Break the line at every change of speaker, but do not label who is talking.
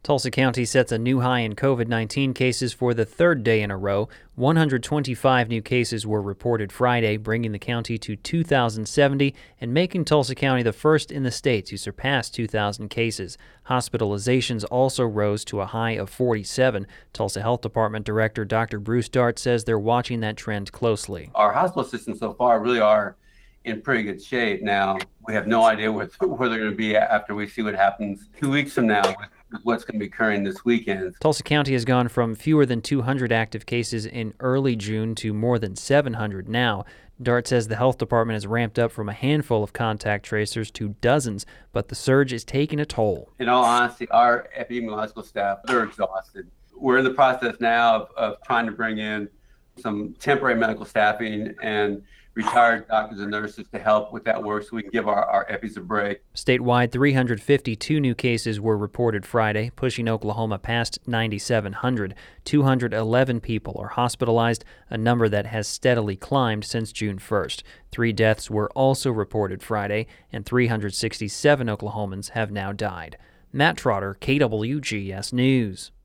Tulsa County sets a new high in COVID-19 cases for the third day in a row. 125 new cases were reported Friday, bringing the county to 2,070 and making Tulsa County the first in the state to surpass 2,000 cases. Hospitalizations also rose to a high of 47. Tulsa Health Department Director Dr. Bruce Dart says they're watching that trend closely.
Our hospital systems so far really are in pretty good shape. Now, we have no idea where they're going to be after we see what happens 2 weeks from now with what's going to be occurring this weekend.
Tulsa County has gone from fewer than 200 active cases in early June to more than 700 now. Dart says the health department has ramped up from a handful of contact tracers to dozens, but the surge is taking a toll.
In all honesty, our epidemiological staff, they're exhausted. We're in the process now of trying to bring in some temporary medical staffing and retired doctors and nurses to help with that work so we can give our EPIs a break.
Statewide, 352 new cases were reported Friday, pushing Oklahoma past 9,700. 211 people are hospitalized, a number that has steadily climbed since June 1st. 3 deaths were also reported Friday, and 367 Oklahomans have now died. Matt Trotter, KWGS News.